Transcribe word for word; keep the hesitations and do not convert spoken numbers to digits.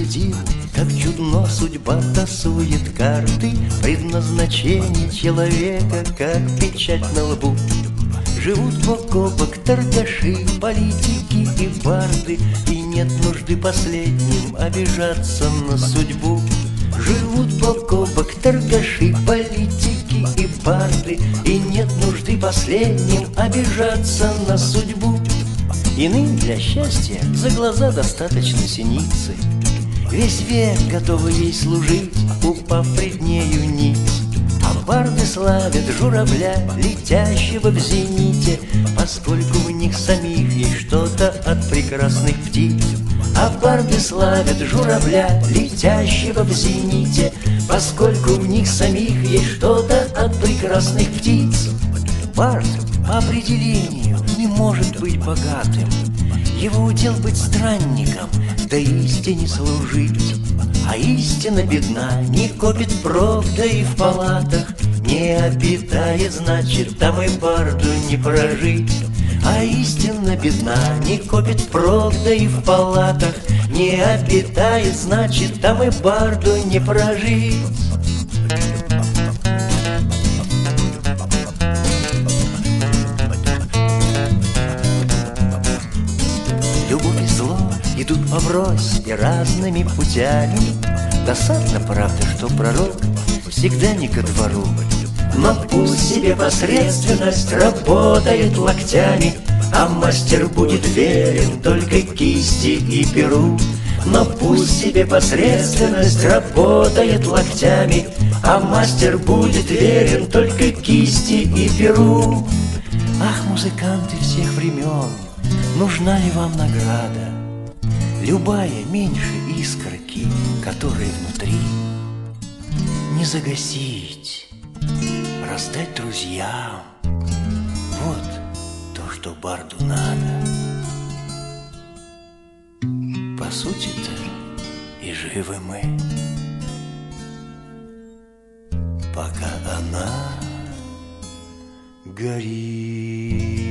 судил, как чудно судьба тасует карты. Предназначение человека, как печать на лбу. Живут бок о бок торгаши, политики и барды, и нет нужды последним обижаться на судьбу. Живут бок о бок торгаши, политики и барды, и нет нужды последним обижаться на судьбу. Иным для счастья за глаза достаточно синицы, весь век готовы ей служить, упав пред нею ниц. А барды славят журавля, летящего в зените, поскольку в них самих есть что-то от прекрасных птиц. А барды славят журавля, летящего в зените, поскольку в них самих есть что-то от прекрасных птиц. Бард по определению не может быть богатым, его удел быть странником, да истине служить. А истина бедна, не копит правда и в палатах, не обитает, значит, там и барду не прожить. А истина бедна, не копит правда и в палатах, не обитает, значит, там и барду не прожить. Любовь и зло идут поврось и разными путями. Досадно, правда, что пророк всегда не ко двору. Но пусть себе посредственность работает локтями, а мастер будет верен только кисти и перу. Но пусть себе посредственность работает локтями, а мастер будет верен только кисти и перу. Ах, музыканты всех времен, нужна ли вам награда? Любая меньше искорки, которая внутри, не загасить, раздать друзьям. Вот то, что барду надо. По сути-то и живы мы, пока она горит.